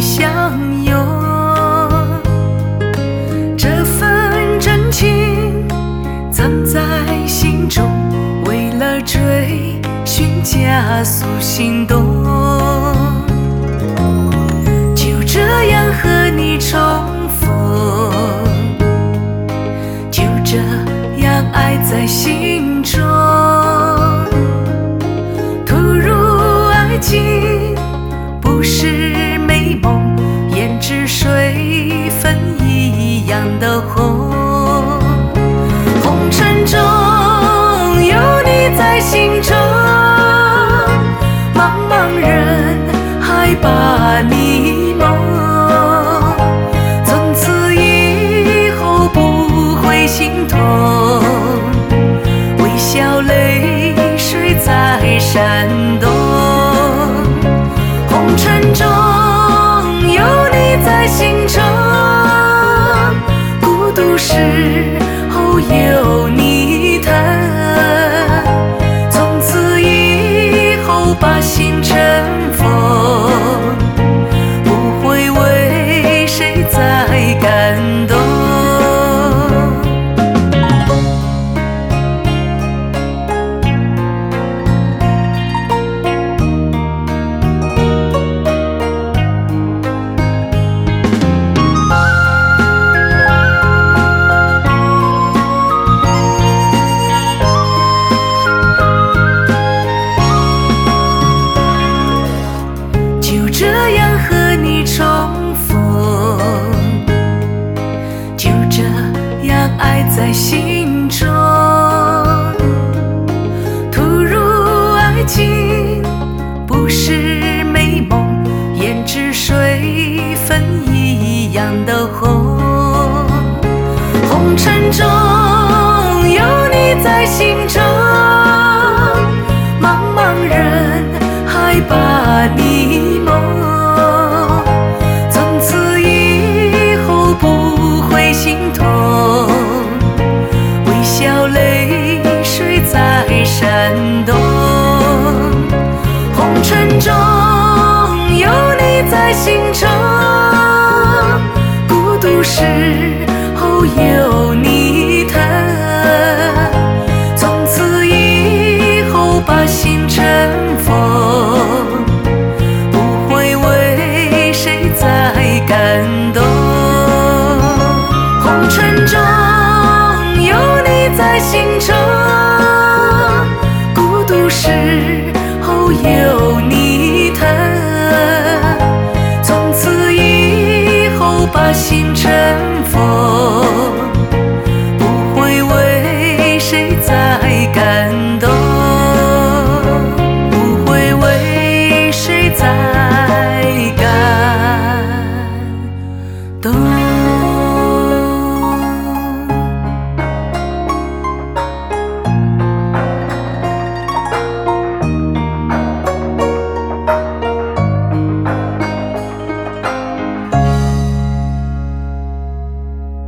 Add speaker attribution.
Speaker 1: 相拥。这份真情藏在心中，为了追寻加速行动。就这样和你重逢，就这样爱在心中。突如爱情不是美梦，胭脂水粉一样的红。红尘中有你在心中，茫茫人海把你蒙。从此以后不会心痛，微笑泪水在闪动。红尘中有你在心中，孤独时候有你疼。从此以后把心尘封，不会为谁再感动。这样和你重逢，就这样爱在心中。突如爱情不是美梦，胭脂水粉一样的红。红尘中有你在心中，茫茫人海把你蒙。从此以后不会心痛，微笑泪水在闪动。红尘中有你在心中，孤独时候有你疼。从此以后把心尘封，不会为谁再感动。红尘中有你在心中，孤独时候有你疼。从此以后把心尘封，不会为谁再感动，不会为谁再感动。